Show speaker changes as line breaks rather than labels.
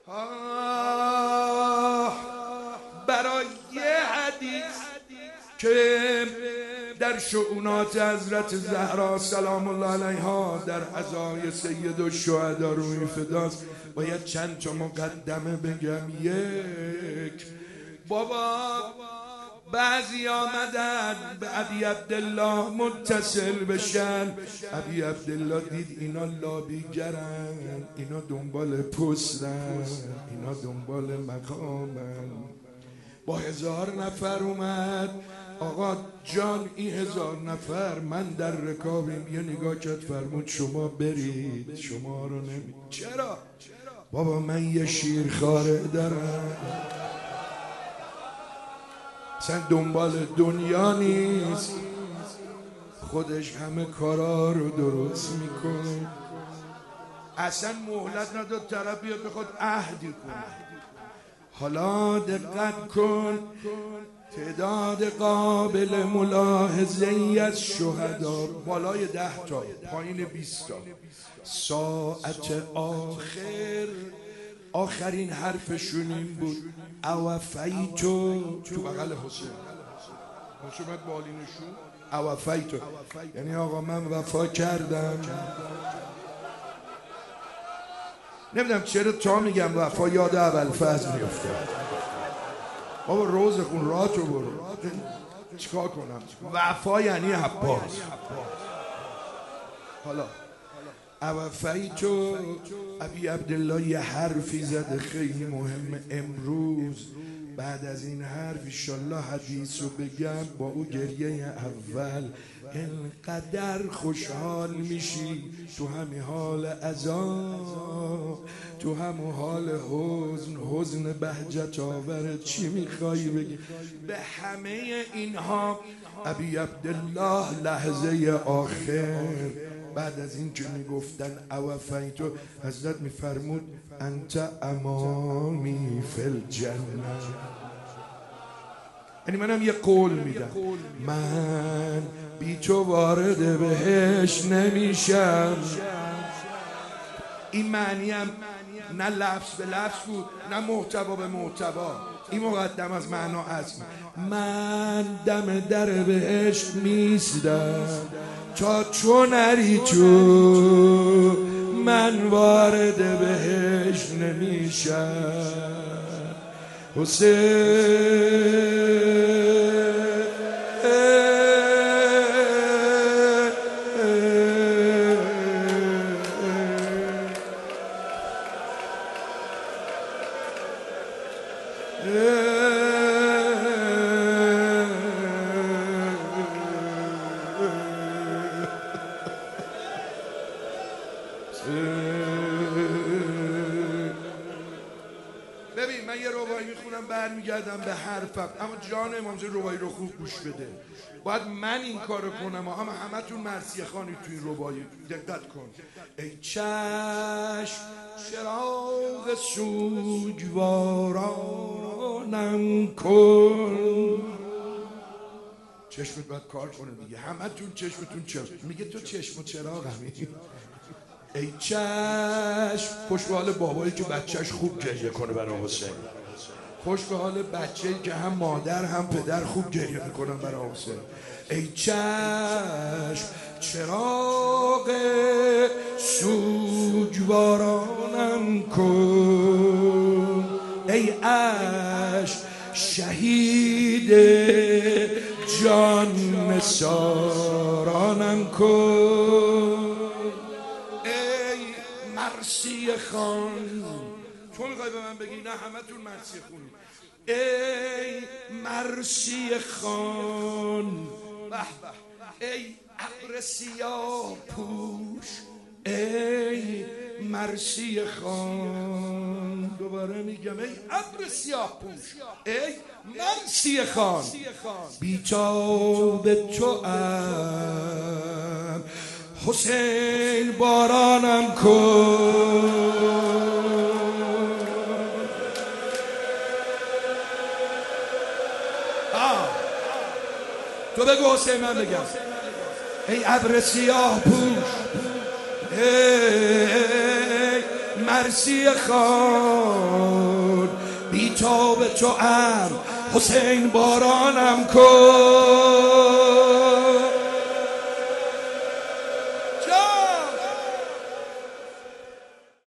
برای حدیث که در شؤونات حضرت زهرا سلام الله علیها در عزای سید الشهدا روی فداست باید چند تا مقدمه بگم. یک، بابا بعضی آمدن به ابی عبدالله متصل بشن. ابی عبدالله دید اینا لابیگرن، اینا دنبال پستن، اینا دنبال مقامن. با 1000 نفر اومد. آقا جان این 1000 نفر من در رکابیم. یه نگاه کرد فرمود شما برید، شما رو نمید. چرا؟ بابا من یه شیرخواره دارم، اصلا دنبال دنیا نیست، خودش همه کارا رو درست میکنه. اصلا مهلت نداد طرف بیاد بخواد عهدی کنه. حالا دقت کن، تعداد قابل ملاحظه‌ای از شهدا بالای 10 تا، پایین 20 تا. ساعت آخرین حرفشون این بود اوفیتو، تو بغل حسین باید بالینشون اوفیتو، یعنی آقا من وفا کردم. نمیدونم چرا تا میگم وفا یاد ابوالفضل میفته. بابا روز خون راتو برو، چیکار کنم؟ وفا یعنی عباس. حالا اوفیتو ابی عبدالله یه حرفی زده خیلی مهم. امروز بعد از این حرف انشالله حدیث رو بگم، با او گریه اول اینقدر خوشحال میشی تو همین حال عذاب، تو همون حال حزن بهجت آور. چی میخوایی بگی؟ به همه اینها ابی عبدالله لحظه آخر بعد از این که میگفتن اوفیتو، حضرت میفرمود انت امامی فی الجنه، یعنی منم یه قول میدم من بی تو وارد بهش نمیشم. این معنی هم نه لفظ به لفظ بود نه محتوا به محتوا، این مقدم از معنا هست. من دم در بهشت میستم تا چون نری تو من وارد بهشت نمیشم. حسین ببین من یه ربایی میخونم برمیگردم به حرفم، اما جان امام زاده ربایی رو خوب گوش بده. باید من این کارو کنم، اما همتون مرثیه خوانی تو این ربایی. دقت کن. ای چشم چراغ سوگوارانم کن. چشمت باید کار کنه دیگه، همتون چشمتون میگه تو چشم و چراغ همی. ای چشم، خوش به حال بابایی که بچهش خوب گریه کنه برای حسین، خوش به حال بچه‌ای که هم مادر هم پدر خوب گریه میکنن برای حسین. ای چشم چراغ سوگوارانم کن، ای عشق شهید جان نثارانم کن. مرثیه خان، تو میخوای به من بگی؟ نه همتون مرثیه خونی. ای مرثیه خان، به به، ای ابر سیاه پوش، ای مرثیه خان. دوباره میگم ای ابر سیاه پوش، ای مرثیه خان. بیتاب تو ام حسین بارانم کن. تو بگو حسین من بگم. ای ابر سیاه پوش، ای عرصی خان بیتاب تو حسین بارانم کن.